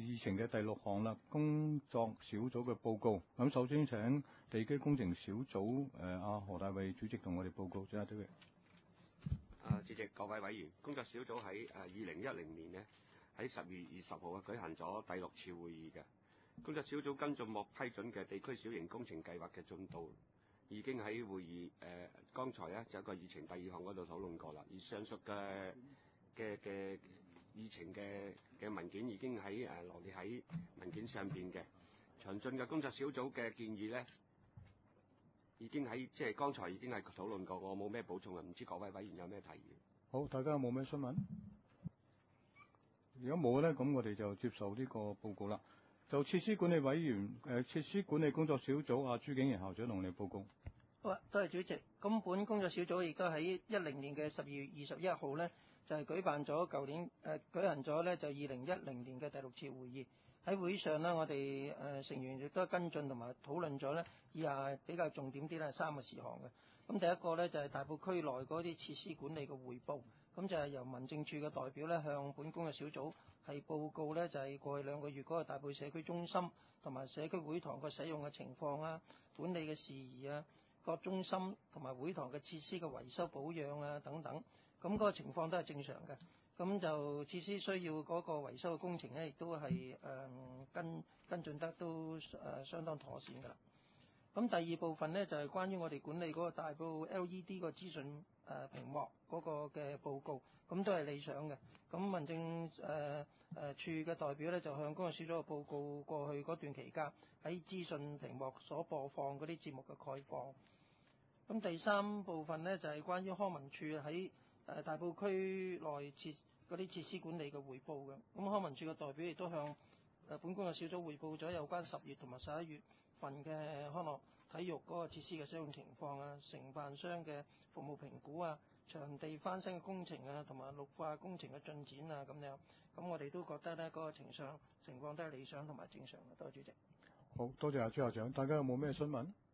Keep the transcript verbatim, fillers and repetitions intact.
議程嘅第六項啦，工作小組嘅報告。咁首先請地基工程小組誒阿、呃、何大衛主席同我哋報告，謝謝主席。 啊，主席、各位委員，工作小組喺誒二零一零年呢，喺十月二十號啊舉行咗第六次會議嘅。工作小組跟進獲批准嘅地區小型工程計劃嘅進度，已經喺會議誒、呃、剛才咧就一個議程第二項嗰度討論過啦。而上述嘅嘅嘅議程嘅嘅文件已經喺誒羅列喺文件上邊嘅。詳盡嘅工作小組嘅建議咧，已經喺即係剛才已經係討論過，我冇咩補充啊，唔知各位委員有咩提議？ 好，大家有冇咩詢問？如果冇咧，咁我哋就接受呢個報告啦。就設施管理委員誒設施管理工作小組阿朱景賢校長同你報告。 好啊，多謝主席。咁本工作小組亦都喺一零年嘅十二月二十一號呢，就係、是、舉辦咗舊年誒、呃、舉行咗呢就二零一零年嘅第六次會議。喺會上呢，我哋誒、呃、成員亦都跟進同埋討論咗呢以下比較重點啲呢三個事項嘅。咁第一個呢，就係、是、大埔區內嗰啲設施管理嘅彙報，咁就係由民政處嘅代表呢向本工作小組係報告呢，就係、是、過去兩個月嗰個大埔社區中心同埋社區會堂個使用嘅情況啊、管理嘅事宜啊、各中心同埋會堂嘅設施嘅維修保養啊等等，咁、那、嗰個情況都係正常嘅。咁就設施需要嗰個維修嘅工程呢，亦都係誒、呃、跟跟進得都誒、呃、相當妥善㗎啦。咁第二部分呢，就係、是、關於我哋管理嗰個大埔 L E D 個資訊誒、呃、屏幕嗰個嘅報告，咁都係理想嘅。咁民政誒誒、呃呃、處嘅代表呢，就向工作小組報告過去嗰段期間喺資訊屏幕所播放嗰啲節目嘅概況。咁第三部分呢，就係、是、關於康文署喺誒大埔區內設嗰啲設施管理嘅彙報嘅。咁康文署嘅代表亦都向誒本工作小組彙報咗有關十月同埋十一月份嘅康樂體育嗰個設施嘅使用情況啊、承辦商嘅服務評估啊、場地翻新嘅工程啊，同埋綠化工程嘅進展啊咁樣。咁我哋都覺得呢嗰、那個情上情況都係理想同埋正常嘅。多謝主席。 好多謝阿朱校長，大家有冇咩詢問？